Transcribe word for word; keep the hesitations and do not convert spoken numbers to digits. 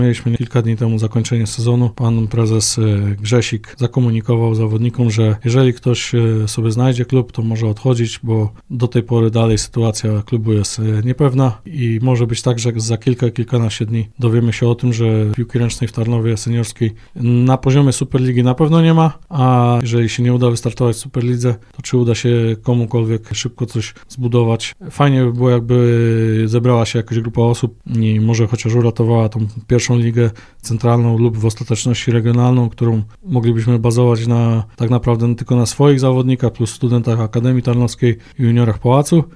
Mieliśmy kilka dni temu zakończenie sezonu. Pan prezes Grzesik zakomunikował zawodnikom, że jeżeli ktoś sobie znajdzie klub, to może odchodzić, bo do tej pory dalej sytuacja klubu jest niepewna i może być tak, że za kilka, kilkanaście dni dowiemy się o tym, że piłki ręcznej w Tarnowie seniorskiej na poziomie Superligi na pewno nie ma, a jeżeli się nie uda wystartować w Superlidze, to czy uda się komukolwiek szybko coś zbudować. Fajnie by było, jakby zebrała się jakaś grupa osób i może chociaż uratowała tą pierwszą ligę centralną lub w ostateczności regionalną, którą moglibyśmy bazować na tak naprawdę tylko na swoich zawodnikach plus studentach Akademii Tarnowskiej i juniorach Pałacu.